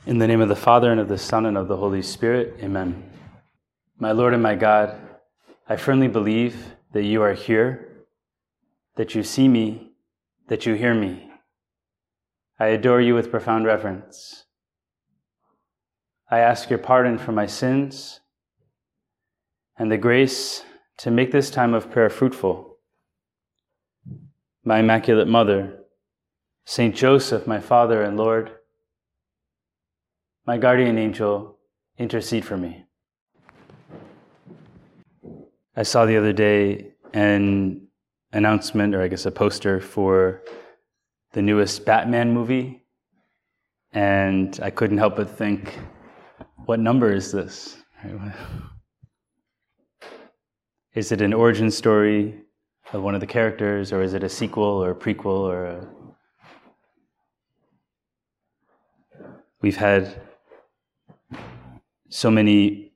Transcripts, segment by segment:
In the name of the Father, and of the Son, and of the Holy Spirit, amen. My Lord and my God, I firmly believe that you are here, that you see me, that you hear me. I adore you with profound reverence. I ask your pardon for my sins and the grace to make this time of prayer fruitful. My Immaculate Mother, Saint Joseph, my Father and Lord, my guardian angel, intercede for me. I saw the other day an announcement, or I guess a poster for the newest Batman movie, and I couldn't help but think, what number is this? Is it an origin story of one of the characters, or is it a sequel or a prequel or a... We've had so many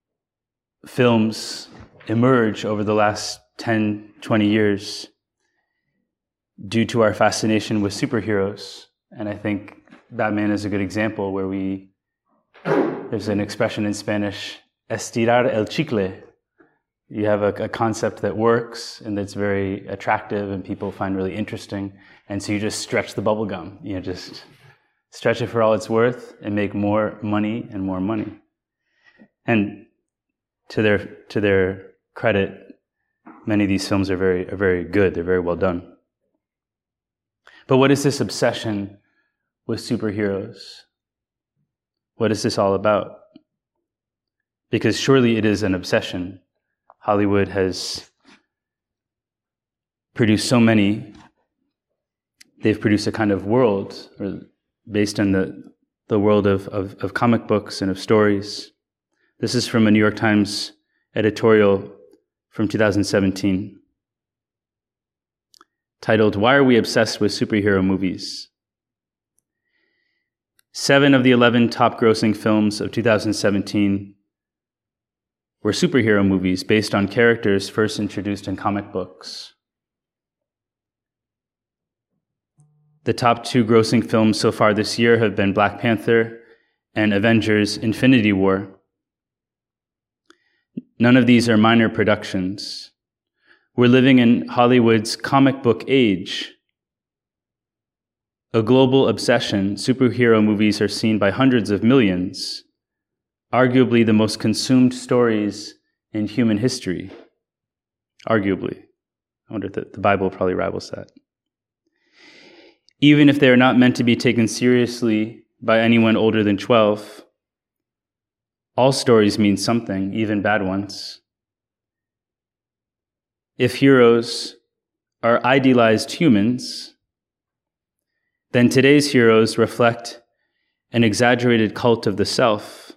films emerge over the last 10, 20 years due to our fascination with superheroes. And I think Batman is a good example where there's an expression in Spanish, estirar el chicle. You have a concept that works and that's very attractive and people find really interesting. And so you just stretch the bubble gum. You know, just stretch it for all it's worth and make more money and more money. And to their credit, many of these films are very good. They're very well done. But what is this obsession with superheroes? What is this all about? Because surely it is an obsession. Hollywood has produced so many. They've produced a kind of world based on the world of comic books and of stories. This is from a New York Times editorial from 2017, titled, "Why Are We Obsessed with Superhero Movies?" 7 of the 11 top grossing films of 2017 were superhero movies based on characters first introduced in comic books. The top 2 grossing films so far this year have been Black Panther and Avengers: Infinity War. None of these are minor productions. We're living in Hollywood's comic book age. A global obsession, superhero movies are seen by hundreds of millions, arguably the most consumed stories in human history. Arguably. I wonder if the Bible probably rivals that. Even if they are not meant to be taken seriously by anyone older than 12, all stories mean something, even bad ones. If heroes are idealized humans, then today's heroes reflect an exaggerated cult of the self.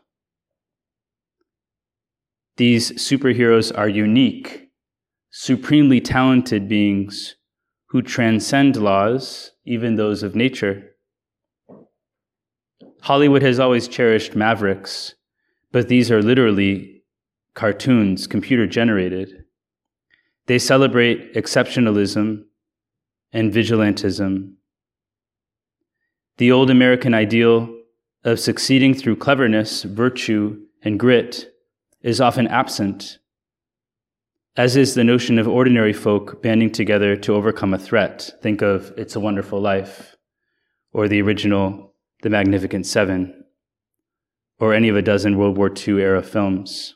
These superheroes are unique, supremely talented beings who transcend laws, even those of nature. Hollywood has always cherished mavericks, but these are literally cartoons, computer-generated. They celebrate exceptionalism and vigilantism. The old American ideal of succeeding through cleverness, virtue, and grit is often absent, as is the notion of ordinary folk banding together to overcome a threat. Think of It's a Wonderful Life, or the original The Magnificent Seven, or any of a dozen World War II era films.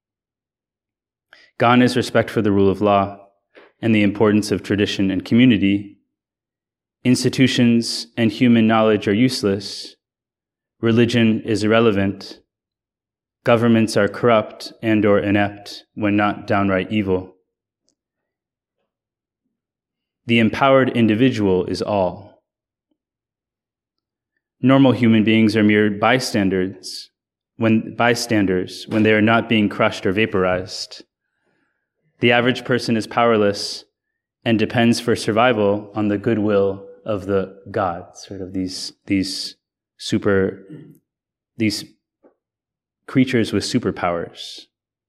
Gone is respect for the rule of law and the importance of tradition and community. Institutions and human knowledge are useless. Religion is irrelevant. Governments are corrupt and/or inept when not downright evil. The empowered individual is all. Normal human beings are mere bystanders when they are not being crushed or vaporized. The average person is powerless and depends for survival on the goodwill of the gods, sort of these creatures with superpowers.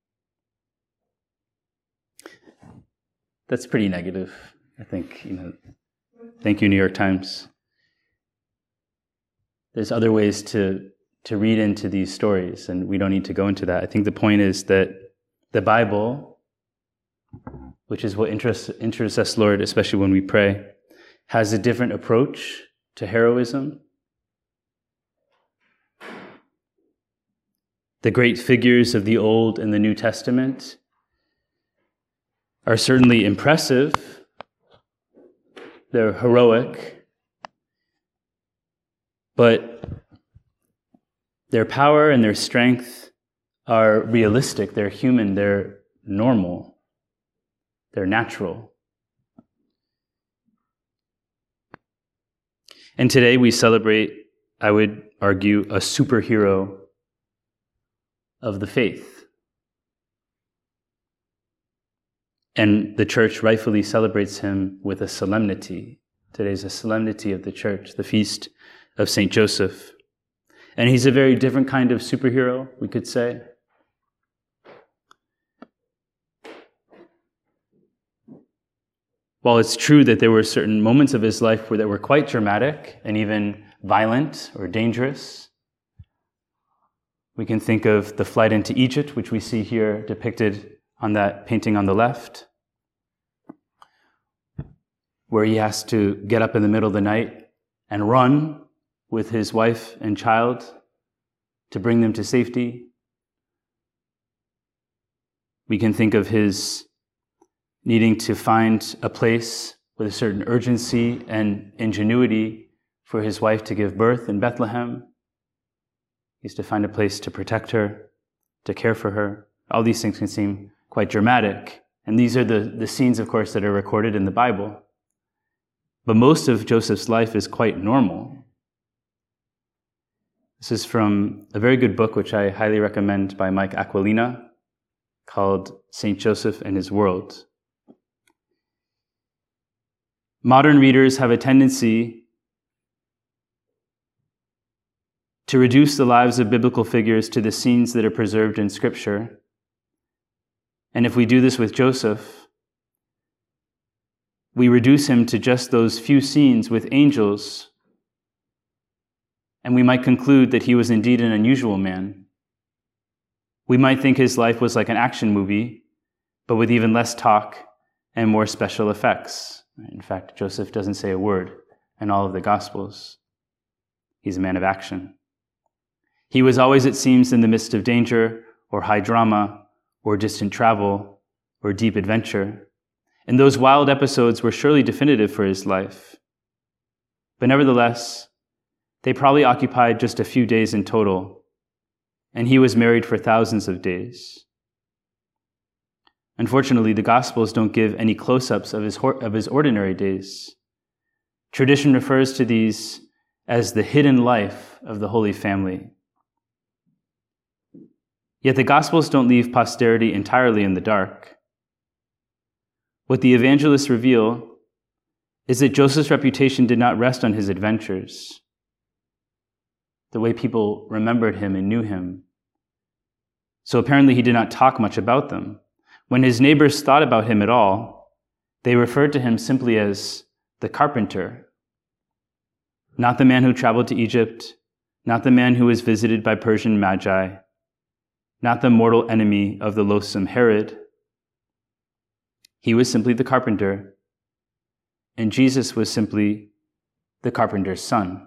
That's pretty negative, I think. Thank you, New York Times. There's other ways to to read into these stories, and we don't need to go into that. I think the point is that the Bible, which is what interests us, Lord, especially when we pray, has a different approach to heroism. The great figures of the Old and the New Testament are certainly impressive. They're heroic, but their power and their strength are realistic, they're human, they're normal, they're natural. And today we celebrate, I would argue, a superhero of the faith. And the church rightfully celebrates him with a solemnity. Today's a solemnity of the church, the feast of St. Joseph. And he's a very different kind of superhero, we could say. While it's true that there were certain moments of his life that were quite dramatic and even violent or dangerous, we can think of the flight into Egypt, which we see here depicted on that painting on the left, where he has to get up in the middle of the night and run with his wife and child to bring them to safety. We can think of his needing to find a place with a certain urgency and ingenuity for his wife to give birth in Bethlehem. He has to find a place to protect her, to care for her. All these things can seem quite dramatic. And these are the scenes, of course, that are recorded in the Bible. But most of Joseph's life is quite normal. This is from a very good book, which I highly recommend, by Mike Aquilina, called St. Joseph and His World. Modern readers have a tendency to reduce the lives of biblical figures to the scenes that are preserved in Scripture. And if we do this with Joseph, we reduce him to just those few scenes with angels, and we might conclude that he was indeed an unusual man. We might think his life was like an action movie, but with even less talk and more special effects. In fact, Joseph doesn't say a word in all of the Gospels. He's a man of action. He was always, it seems, in the midst of danger or high drama or distant travel or deep adventure. And those wild episodes were surely definitive for his life. But nevertheless, they probably occupied just a few days in total, and he was married for thousands of days. Unfortunately, the Gospels don't give any close-ups of his ordinary days. Tradition refers to these as the hidden life of the Holy Family. Yet the Gospels don't leave posterity entirely in the dark. What the evangelists reveal is that Joseph's reputation did not rest on his adventures, the way people remembered him and knew him. So apparently he did not talk much about them. When his neighbors thought about him at all, they referred to him simply as the carpenter, not the man who traveled to Egypt, not the man who was visited by Persian magi, not the mortal enemy of the loathsome Herod. He was simply the carpenter, and Jesus was simply the carpenter's son.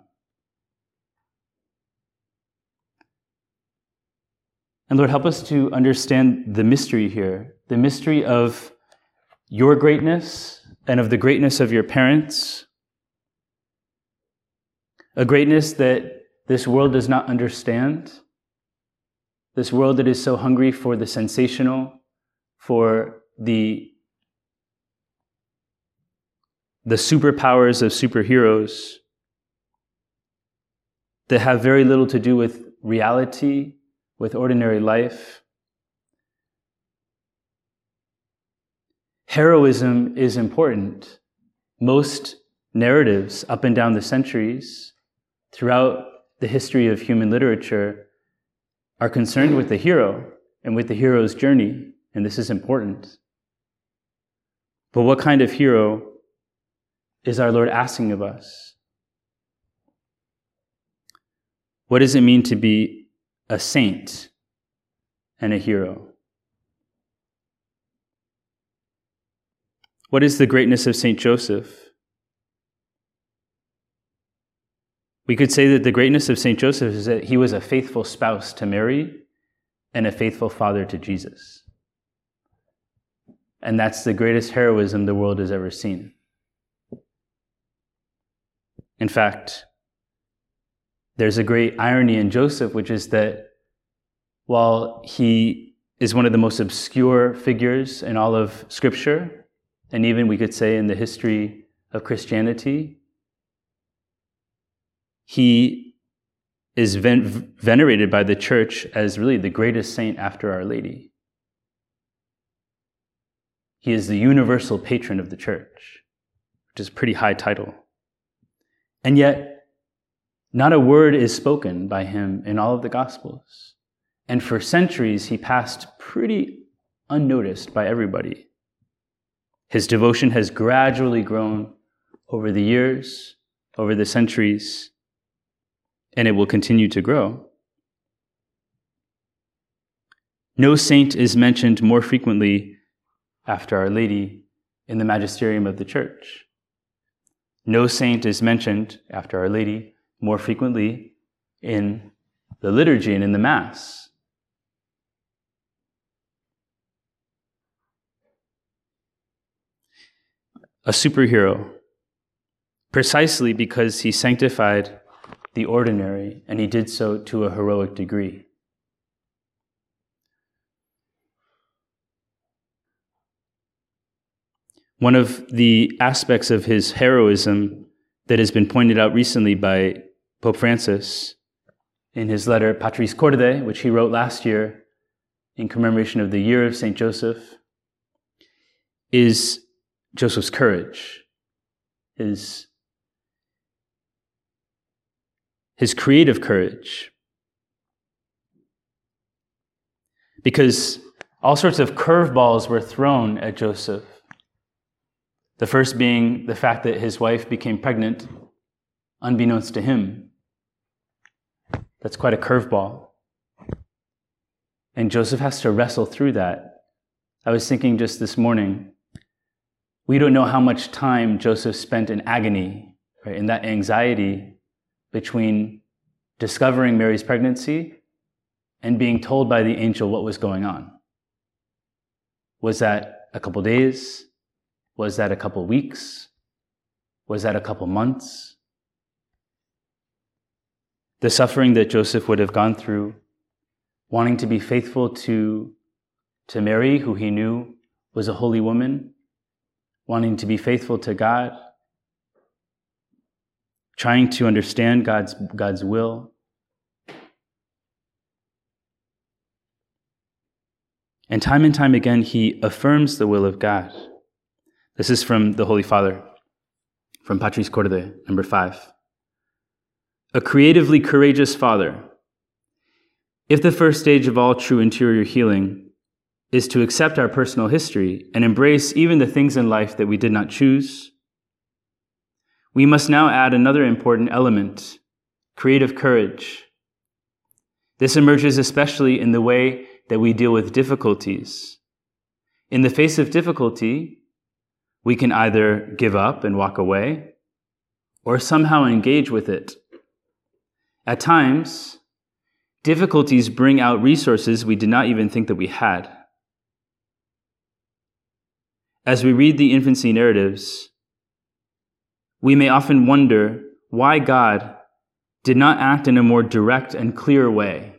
And Lord, help us to understand the mystery here, the mystery of your greatness and of the greatness of your parents, a greatness that this world does not understand, this world that is so hungry for the sensational, for the superpowers of superheroes that have very little to do with reality, with ordinary life. Heroism is important. Most narratives up and down the centuries, throughout the history of human literature, are concerned with the hero and with the hero's journey, and this is important. But what kind of hero is our Lord asking of us? What does it mean to be a saint and a hero? What is the greatness of Saint Joseph? We could say that the greatness of Saint Joseph is that he was a faithful spouse to Mary and a faithful father to Jesus. And that's the greatest heroism the world has ever seen. In fact, there's a great irony in Joseph, which is that while he is one of the most obscure figures in all of Scripture, and even we could say in the history of Christianity, he is venerated by the church as really the greatest saint after Our Lady. He is the universal patron of the church, which is a pretty high title. And yet, not a word is spoken by him in all of the Gospels. And for centuries, he passed pretty unnoticed by everybody. His devotion has gradually grown over the years, over the centuries, and it will continue to grow. No saint is mentioned more frequently after Our Lady in the magisterium of the church. No saint is mentioned after Our Lady more frequently in the liturgy and in the Mass. A superhero, precisely because he sanctified the ordinary, and he did so to a heroic degree. One of the aspects of his heroism that has been pointed out recently by Pope Francis in his letter Patris Corde, which he wrote last year in commemoration of the year of St. Joseph, is Joseph's courage, his creative courage. Because all sorts of curveballs were thrown at Joseph. The first being the fact that his wife became pregnant unbeknownst to him. That's quite a curveball. And Joseph has to wrestle through that. I was thinking just this morning, we don't know how much time Joseph spent in agony, right, in that anxiety between discovering Mary's pregnancy and being told by the angel what was going on. Was that a couple days? Was that a couple weeks? Was that a couple months? The suffering that Joseph would have gone through, wanting to be faithful to Mary, who he knew was a holy woman, wanting to be faithful to God, trying to understand God's will. And time again, he affirms the will of God. This is from the Holy Father, from Patris Corde, number 5. A creatively courageous father. If the first stage of all true interior healing is to accept our personal history and embrace even the things in life that we did not choose, we must now add another important element, creative courage. This emerges especially in the way that we deal with difficulties. In the face of difficulty, we can either give up and walk away, or somehow engage with it. At times, difficulties bring out resources we did not even think that we had. As we read the infancy narratives, we may often wonder why God did not act in a more direct and clear way.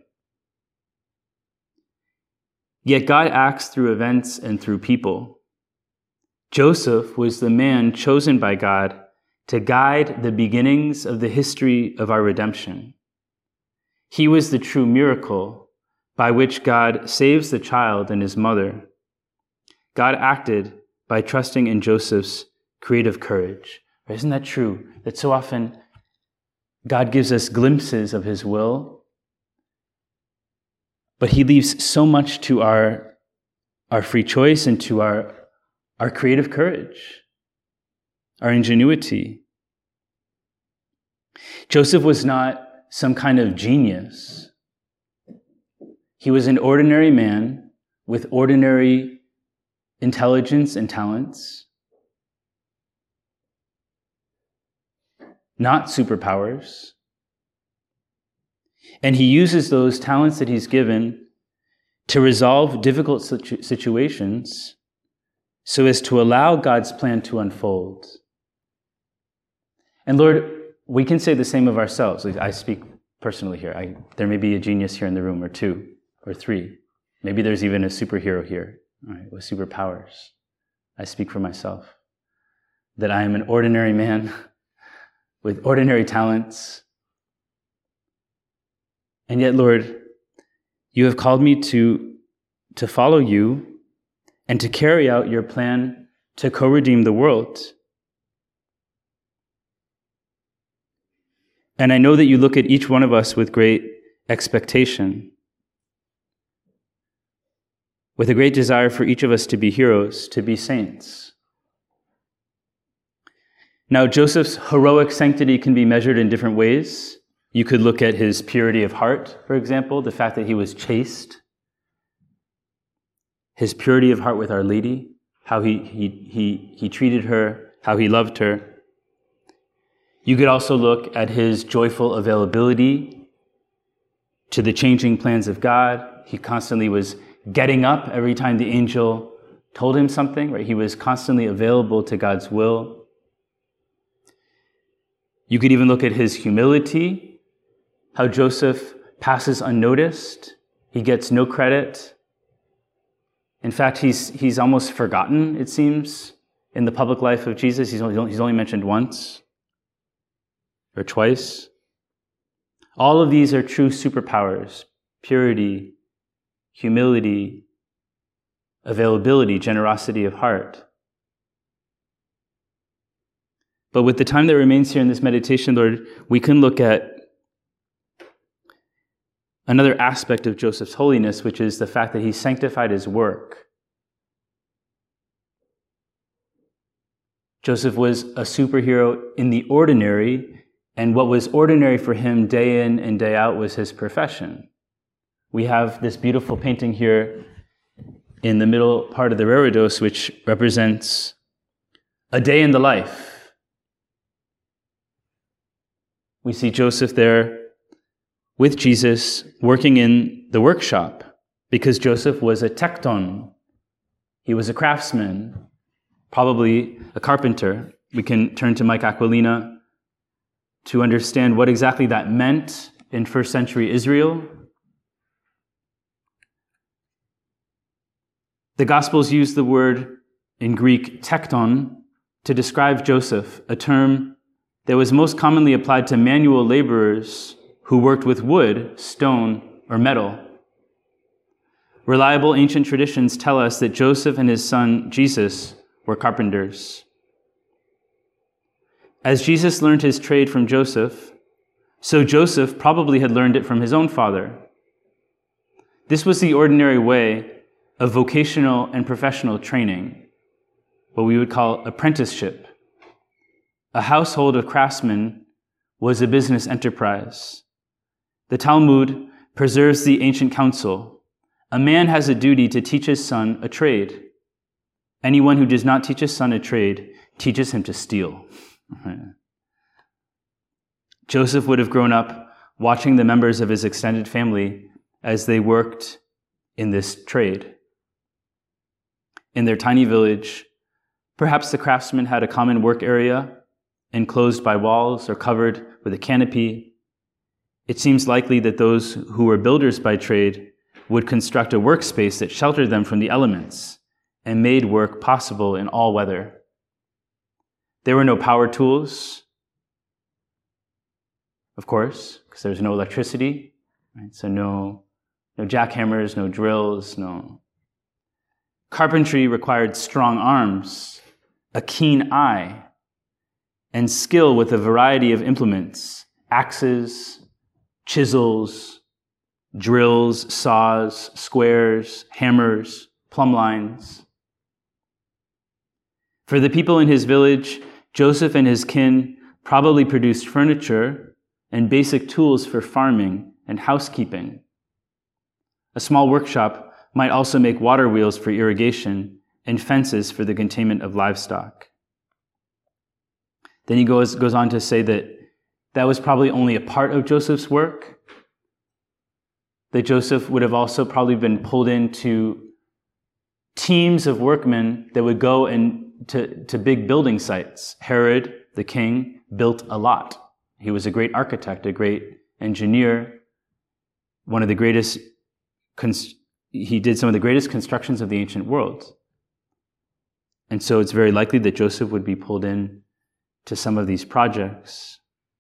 Yet God acts through events and through people. Joseph was the man chosen by God to guide the beginnings of the history of our redemption. He was the true miracle by which God saves the child and his mother. God acted by trusting in Joseph's creative courage. Isn't that true? That so often God gives us glimpses of his will, but he leaves so much to our free choice and to our creative courage, our ingenuity. Joseph was not some kind of genius. He was an ordinary man with ordinary intelligence and talents, not superpowers. And he uses those talents that he's given to resolve difficult situations so as to allow God's plan to unfold. And Lord, we can say the same of ourselves. I speak personally here. There may be a genius here in the room, or two, or three. Maybe there's even a superhero here, all right, with superpowers. I speak for myself, that I am an ordinary man with ordinary talents. And yet, Lord, you have called me to follow you and to carry out your plan to co-redeem the world. And I know that you look at each one of us with great expectation, with a great desire for each of us to be heroes, to be saints. Now, Joseph's heroic sanctity can be measured in different ways. You could look at his purity of heart, for example, the fact that he was chaste, his purity of heart with Our Lady, how he treated her, how he loved her. You could also look at his joyful availability to the changing plans of God. He constantly was getting up every time the angel told him something, right? He was constantly available to God's will. You could even look at his humility, how Joseph passes unnoticed. He gets no credit. In fact, he's almost forgotten, it seems, in the public life of Jesus. He's only mentioned once or twice. All of these are true superpowers: purity, humility, availability, generosity of heart. But with the time that remains here in this meditation, Lord, we can look at another aspect of Joseph's holiness, which is the fact that he sanctified his work. Joseph was a superhero in the ordinary, and what was ordinary for him day in and day out was his profession. We have this beautiful painting here in the middle part of the reredos, which represents a day in the life. We see Joseph there with Jesus working in the workshop, because Joseph was a tekton. He was a craftsman, probably a carpenter. We can turn to Mike Aquilina to understand what exactly that meant in first century Israel. The Gospels use the word in Greek tekton to describe Joseph, a term that was most commonly applied to manual laborers who worked with wood, stone, or metal. Reliable ancient traditions tell us that Joseph and his son Jesus were carpenters. As Jesus learned his trade from Joseph, so Joseph probably had learned it from his own father. This was the ordinary way of vocational and professional training, what we would call apprenticeship. A household of craftsmen was a business enterprise. The Talmud preserves the ancient counsel. A man has a duty to teach his son a trade. Anyone who does not teach his son a trade teaches him to steal. Joseph would have grown up watching the members of his extended family as they worked in this trade. In their tiny village, perhaps the craftsmen had a common work area, enclosed by walls or covered with a canopy. It seems likely that those who were builders by trade would construct a workspace that sheltered them from the elements and made work possible in all weather. There were no power tools, of course, because there was no electricity, right? So no jackhammers, no drills, no. Carpentry required strong arms, a keen eye, and skill with a variety of implements: axes, chisels, drills, saws, squares, hammers, plumb lines. For the people in his village, Joseph and his kin probably produced furniture and basic tools for farming and housekeeping. A small workshop might also make water wheels for irrigation and fences for the containment of livestock. Then he goes on to say that was probably only a part of Joseph's work, that Joseph would have also probably been pulled into teams of workmen that would go to big building sites. Herod, the king, built a lot. He was a great architect, a great engineer, one of the greatest, he did some of the greatest constructions of the ancient world. And so it's very likely that Joseph would be pulled in to some of these projects.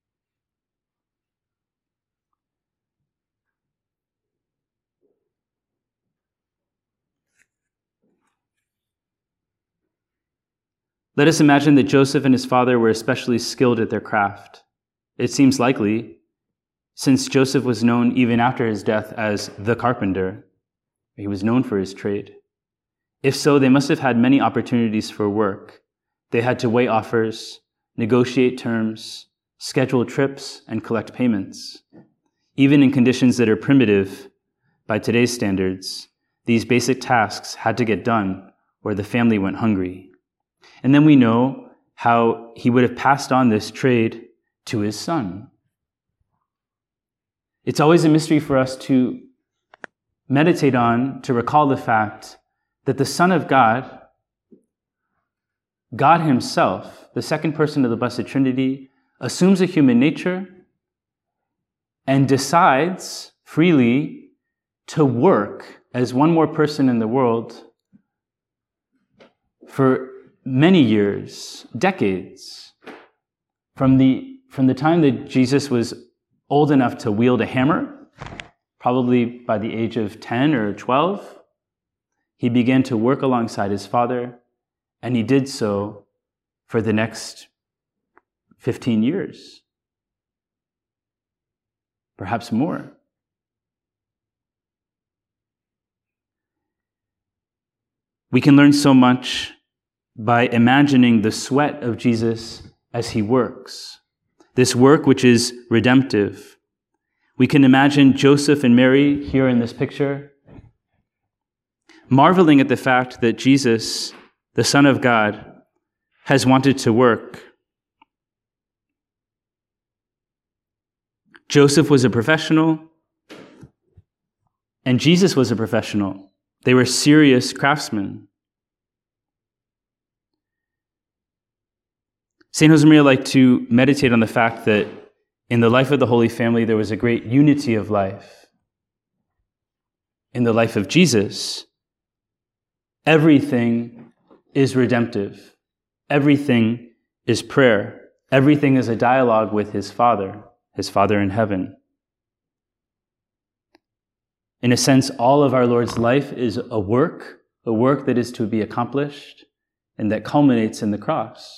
Let us imagine that Joseph and his father were especially skilled at their craft. It seems likely, since Joseph was known even after his death as the carpenter. He was known for his trade. If so, they must have had many opportunities for work. They had to weigh offers, negotiate terms, schedule trips, and collect payments. Even in conditions that are primitive by today's standards, these basic tasks had to get done or the family went hungry. And then we know how he would have passed on this trade to his son. It's always a mystery for us to meditate on, to recall the fact that the Son of God, God himself, the second person of the Blessed Trinity, assumes a human nature and decides freely to work as one more person in the world for many years, decades, from the time that Jesus was old enough to wield a hammer, probably by the age of 10 or 12, he began to work alongside his father, and he did so for the next 15 years, perhaps more. We can learn so much by imagining the sweat of Jesus as he works, this work which is redemptive. We can imagine Joseph and Mary here in this picture, marveling at the fact that Jesus, the Son of God, has wanted to work. Joseph was a professional, and Jesus was a professional. They were serious craftsmen. St. Josemaria liked to meditate on the fact that in the life of the Holy Family, there was a great unity of life. In the life of Jesus, everything is redemptive. Everything is prayer. Everything is a dialogue with his Father in heaven. In a sense, all of our Lord's life is a work that is to be accomplished and that culminates in the cross.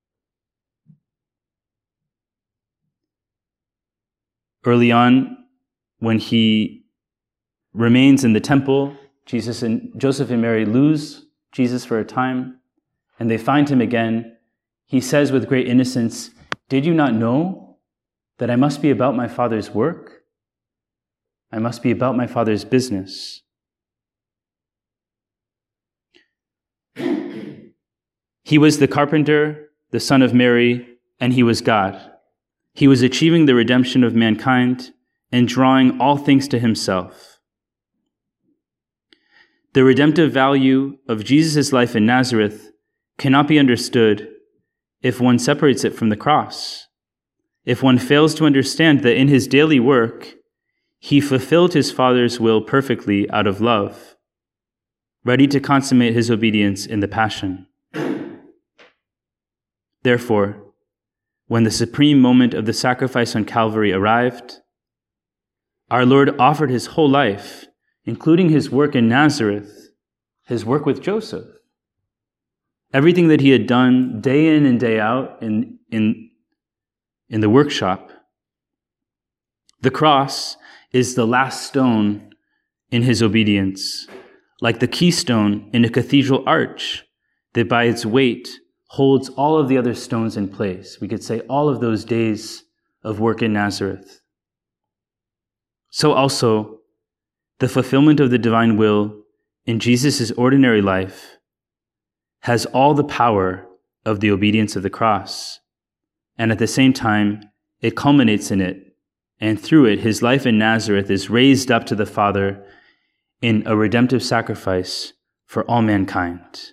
Early on, when he remains in the temple, Joseph and Mary lose Jesus for a time, and they find him again. He says with great innocence, "Did you not know that I must be about my Father's work? I must be about my Father's business." He was the carpenter, the Son of Mary, and he was God. He was achieving the redemption of mankind and drawing all things to himself. The redemptive value of Jesus' life in Nazareth cannot be understood if one separates it from the cross, if one fails to understand that in his daily work, he fulfilled his Father's will perfectly out of love, ready to consummate his obedience in the Passion. Therefore, when the supreme moment of the sacrifice on Calvary arrived, our Lord offered his whole life, including his work in Nazareth, his work with Joseph, everything that he had done day in and day out in the workshop. The cross is the last stone in his obedience, like the keystone in a cathedral arch that by its weight holds all of the other stones in place. We could say all of those days of work in Nazareth. So also, the fulfillment of the divine will in Jesus' ordinary life has all the power of the obedience of the cross, and at the same time, it culminates in it, and through it, his life in Nazareth is raised up to the Father in a redemptive sacrifice for all mankind.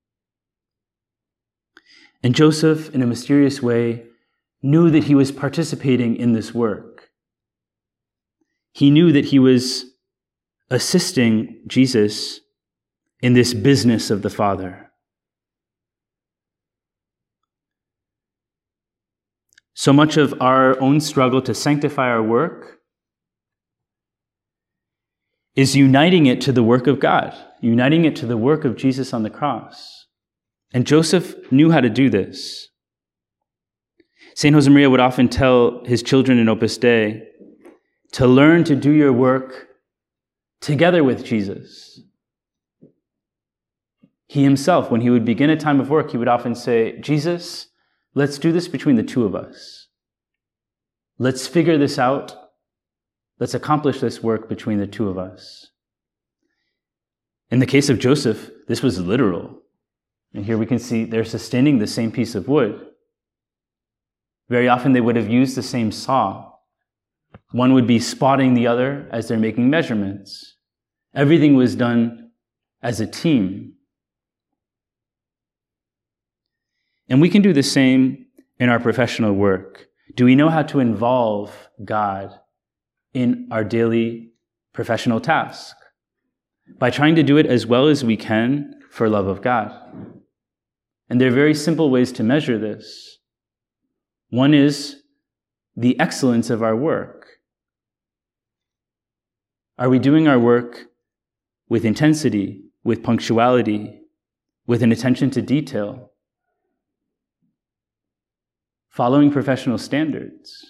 And Joseph, in a mysterious way, knew that he was participating in this work. He knew that he was assisting Jesus in this business of the Father. So much of our own struggle to sanctify our work is uniting it to the work of God, uniting it to the work of Jesus on the cross. And Joseph knew how to do this. St. Josemaria would often tell his children in Opus Dei to learn to do your work together with Jesus. He himself, when he would begin a time of work, he would often say, Jesus, let's do this between the two of us. Let's figure this out. Let's accomplish this work between the two of us. In the case of Joseph, this was literal. And here we can see they're sustaining the same piece of wood. Very often they would have used the same saw. One would be spotting the other as they're making measurements. Everything was done as a team. And we can do the same in our professional work. Do we know how to involve God in our daily professional task? By trying to do it as well as we can for love of God. And there are very simple ways to measure this. One is the excellence of our work. Are we doing our work with intensity, with punctuality, with an attention to detail, following professional standards?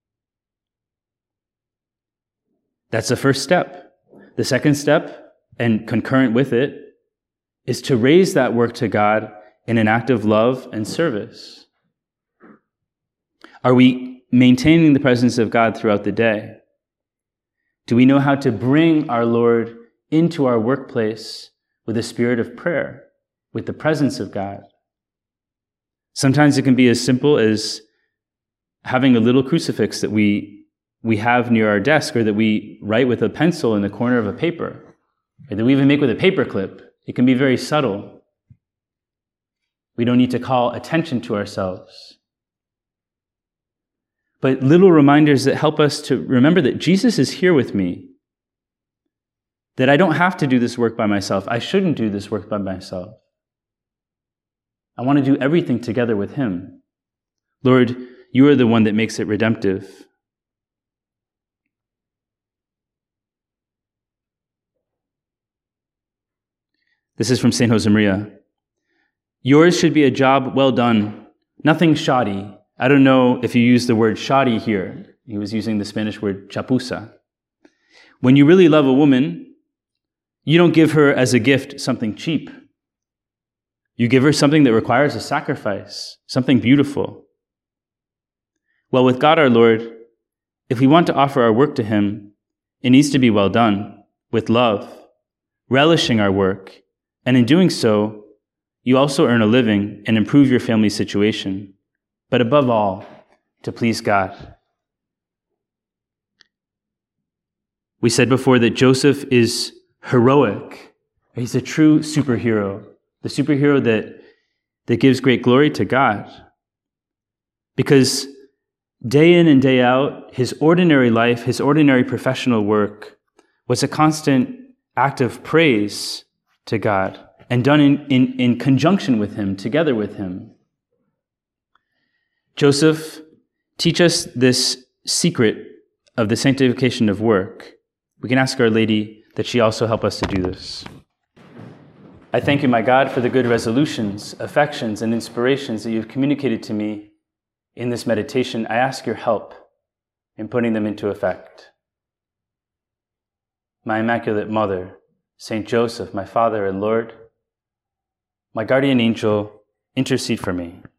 That's the first step. The second step, and concurrent with it, is to raise that work to God in an act of love and service. Are we maintaining the presence of God throughout the day? Do we know how to bring our Lord into our workplace with a spirit of prayer, with the presence of God? Sometimes it can be as simple as having a little crucifix that we have near our desk, or that we write with a pencil in the corner of a paper, or that we even make with a paper clip. It can be very subtle. We don't need to call attention to ourselves. But little reminders that help us to remember that Jesus is here with me, that I don't have to do this work by myself. I shouldn't do this work by myself. I want to do everything together with him. Lord, you are the one that makes it redemptive. This is from St. Josemaria. Yours should be a job well done, nothing shoddy. I don't know if you use the word shoddy here. He was using the Spanish word chapuza. When you really love a woman, you don't give her as a gift something cheap. You give her something that requires a sacrifice, something beautiful. Well, with God our Lord, if we want to offer our work to him, it needs to be well done, with love, relishing our work, and in doing so, you also earn a living and improve your family situation, but above all, to please God. We said before that Joseph is heroic. He's a true superhero, the superhero that gives great glory to God. Because day in and day out, his ordinary life, his ordinary professional work was a constant act of praise to God, and done in conjunction with him, together with him. Joseph, teach us this secret of the sanctification of work. We can ask Our Lady that she also help us to do this. I thank you, my God, for the good resolutions, affections, and inspirations that you've communicated to me in this meditation. I ask your help in putting them into effect. My Immaculate Mother, Saint Joseph, my Father and Lord, my guardian angel, intercede for me.